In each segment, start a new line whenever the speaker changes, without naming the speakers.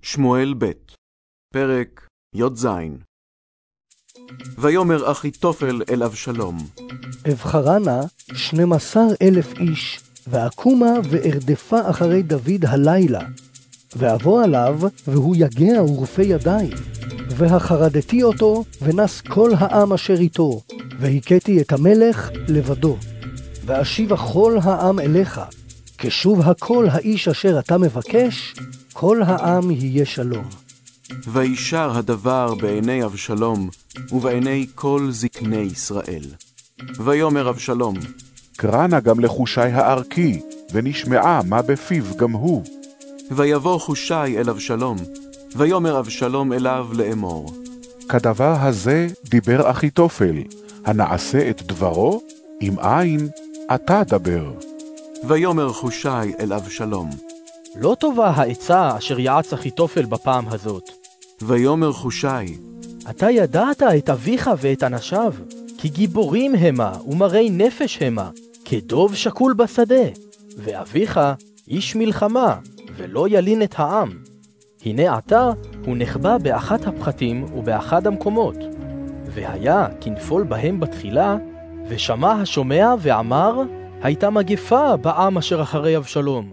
שמואל ב' פרק י"ז. ויאמר אחיתופל אל אבשלום,
אבחרה נא 12,000 איש, ואקומה וארדפה אחרי דוד הלילה, ואבוא עליו והוא יגע ורפה ידיים, והחרדתי אותו ונס כל העם אשר איתו, והכיתי את המלך לבדו, ואשיבה כל העם אליך, כשוב הכל האיש אשר אתה מבקש, כל העם יהיה שלום.
וישר הדבר בעיני אבשלום ובעיני כל זקני ישראל. ויאמר אבשלום,
קרא נא גם לחושי הערכי, ונשמעה מה בפיו גם הוא.
ויבוא חושי אל אבשלום, ויאמר אבשלום אליו לאמור,
כדבר הזה דיבר אחיתופל, הנעשה את דברו, אם אין, אתה דבר.
ויאמר חושי אל אבשלום,
לא טובה העצה אשר יעץ אחיתופל בפעם הזאת.
ויאמר חושי,
אתה ידעת את אביך ואת אנשיו, כי גיבורים המה ומרי נפש המה, כדוב שקול בשדה, ואביך איש מלחמה, ולא ילין את העם. הנה עתה הוא נחבא באחת הפחתים ובאחד המקומות. והיה כנפול בהם בתחילה, ושמע השומע ואמר, הייתה מגפה בעם אשר אחרי אבשלום.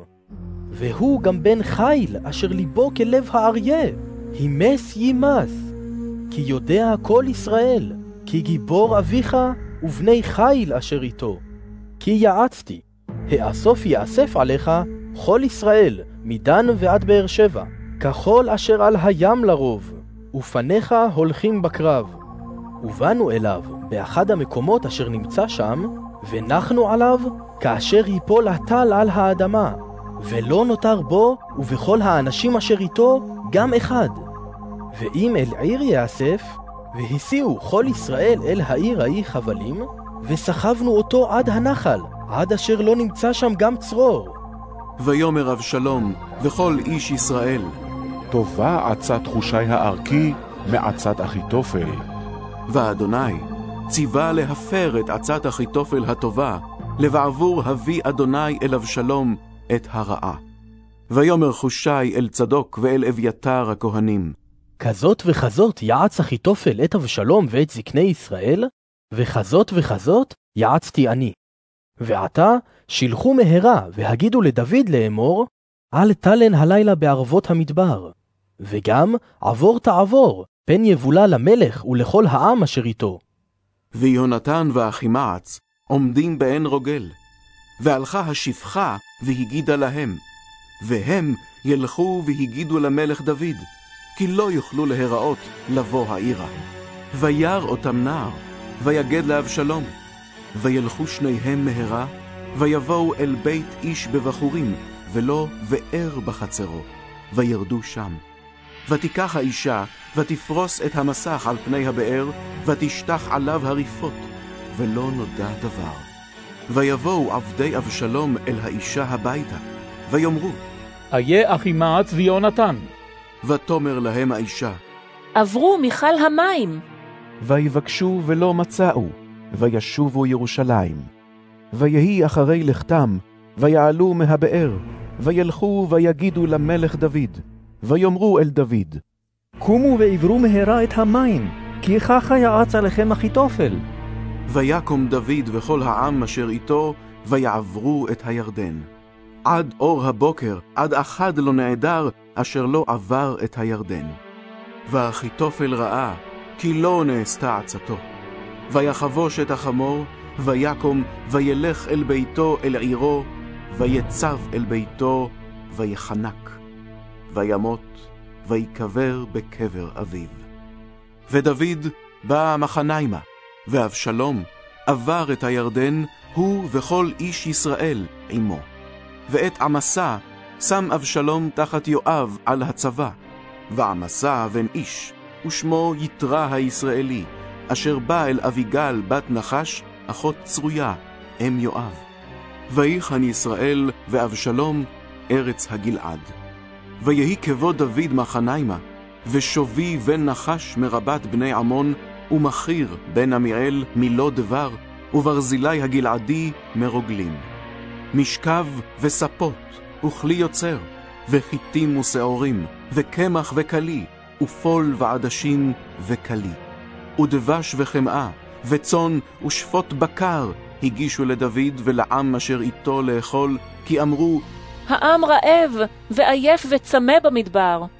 והוא גם בן חיל אשר ליבו כלב האריה, הימס יימס. כי יודע כל ישראל, כי גיבור אביך ובני חיל אשר איתו. כי יעצתי, האסוף יאסף עליך כל ישראל, מדן ועד באר שבע, ככל אשר על הים לרוב, ופניך הולכים בקרב. ובאנו אליו באחד המקומות אשר נמצא שם, ונחנו עליו כאשר ייפול הטל על האדמה, ולא נותר בו ובכל האנשים אשר איתו גם אחד. ואם אל עיר יאסף, והסיעו כל ישראל אל העיר ההיא חבלים, וסחבנו אותו עד הנחל, עד אשר לא נמצא שם גם צרור.
ויאמר אבשלום וכל איש ישראל,
טובה עצת חושי הערכי מעצת אחיתופל.
ואדוני ציווה להפר את עצת אחיתופל הטובה, לבעבור הביא אדוני אל אבשלום את הרעה. ויאמר חושי אל צדוק ואל אביתר הכהנים,
כזאת וכזאת יעץ אחיתופל את אבשלום ואת זקני ישראל, וכזאת וכזאת יעצתי אני. ועתה שילחו מהרה והגידו לדוד לאמור, אל תלן הלילה בערבות המדבר, וגם עבור תעבור פן יבולה למלך ולכל העם אשר איתו.
ויונתן ואחימעץ עומדים בעין רוגל, והלכה השפחה והגידה להם, והם ילכו והגידו למלך דוד, כי לא יוכלו להיראות לבוא העירה. וירא אותם נער, ויגד לאבשלום, וילכו שניהם מהרה, ויבואו אל בית איש בבחורים, ולא באר בחצרו, וירדו שם. ותיקח האישה, ותפרוס את המסך על פני הבאר, ותשטח עליו הריפות, ולא נודע דבר. ויבואו עבדי אבשלום אל האישה הביתה, ויאמרו,
איה אחימעץ ויונתן.
ותאמר להם האישה,
עברו מכל המים.
ויבקשו ולא מצאו, וישובו ירושלים. ויהי אחרי לכתם, ויעלו מהבאר, וילכו ויגידו למלך דוד, ויאמרו אל דוד,
קומו ועברו מהרה את המים, כי ככה יעץ עליכם אחיתופל.
ויקום דוד וכל העם אשר איתו, ויעברו את הירדן. עד אור הבוקר, עד אחד לא נעדר, אשר לא עבר את הירדן. ואחיתופל ראה, כי לא נעשתה עצתו. ויחבוש את החמור, ויקום, וילך אל ביתו אל עירו, ויצב אל ביתו, ויחנק. וימות, ויקבר בקבר אביו. ודוד בא מחניימה, ואבשלום עבר את הירדן, הוא וכל איש ישראל עמו. ואת עמסה שם אבשלום תחת יואב על הצבא, ועמסה בן איש, ושמו יתרה הישראלי, אשר בא אל אביגל בת נחש, אחות צרויה, אם יואב. ויחן ישראל ואבשלום ארץ הגלעד. ויהי כבוד דוד מחניימה, ושובי בן נחש מרבת בני עמון, ומחיר בן עמיאל מלא דבר, וברזילי הגלעדי מרוגלים. משכב וספות וכלי יוצר, וחיתים ושעורים, וקמח וקלי, ופול ועדשים וקלי. ודבש וחמאה, וצאן ושפוט בקר, הגישו לדוד ולעם אשר איתו לאכול, כי אמרו,
העם רעב, ועייף וצמא במדבר.